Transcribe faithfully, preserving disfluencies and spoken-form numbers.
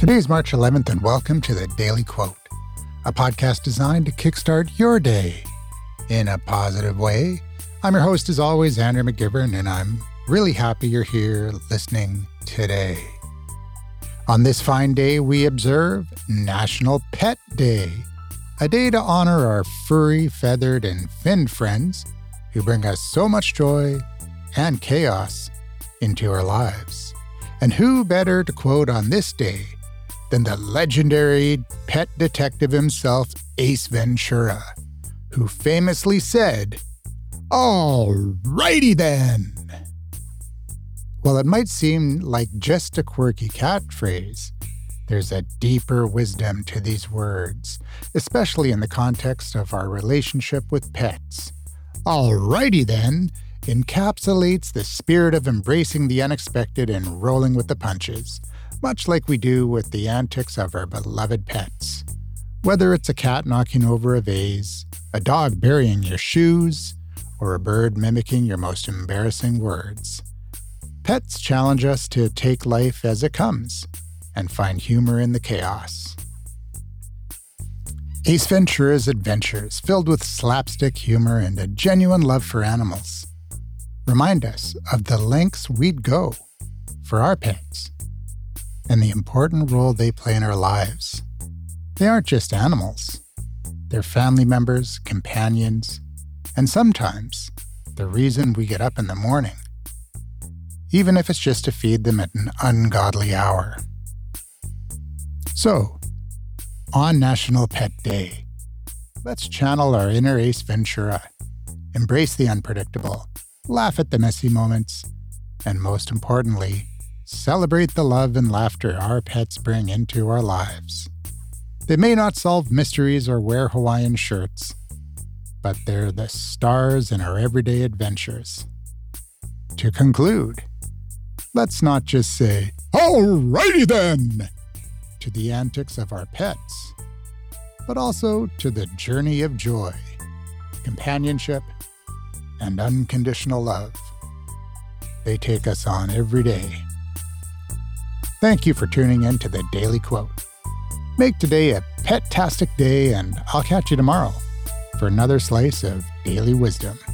Today is March eleventh, and welcome to the Daily Quote, a podcast designed to kickstart your day in a positive way. I'm your host, as always, Andrew McGivern, and I'm really happy you're here listening today. On this fine day, we observe National Pet Day, a day to honor our furry, feathered, and finned friends who bring us so much joy and chaos into our lives. And who better to quote on this day than the legendary pet detective himself, Ace Ventura, who famously said, "Alrighty then." While it might seem like just a quirky catchphrase, there's a deeper wisdom to these words, especially in the context of our relationship with pets. "Alrighty then" encapsulates the spirit of embracing the unexpected and rolling with the punches, much like we do with the antics of our beloved pets. Whether it's a cat knocking over a vase, a dog burying your shoes, or a bird mimicking your most embarrassing words, pets challenge us to take life as it comes and find humor in the chaos. Ace Ventura's adventures, filled with slapstick humor and a genuine love for animals, remind us of the lengths we'd go for our pets and the important role they play in our lives. They aren't just animals. They're family members, companions, and sometimes the reason we get up in the morning, even if it's just to feed them at an ungodly hour. So, on National Pet Day, let's channel our inner Ace Ventura, embrace the unpredictable, laugh at the messy moments, and most importantly, celebrate the love and laughter our pets bring into our lives. They may not solve mysteries or wear Hawaiian shirts, but they're the stars in our everyday adventures. To conclude, let's not just say, "Alrighty then," to the antics of our pets, but also to the journey of joy, companionship, and unconditional love they take us on every day. Thank you for tuning in to the Daily Quote. Make today a pet-tastic day, and I'll catch you tomorrow for another slice of daily wisdom.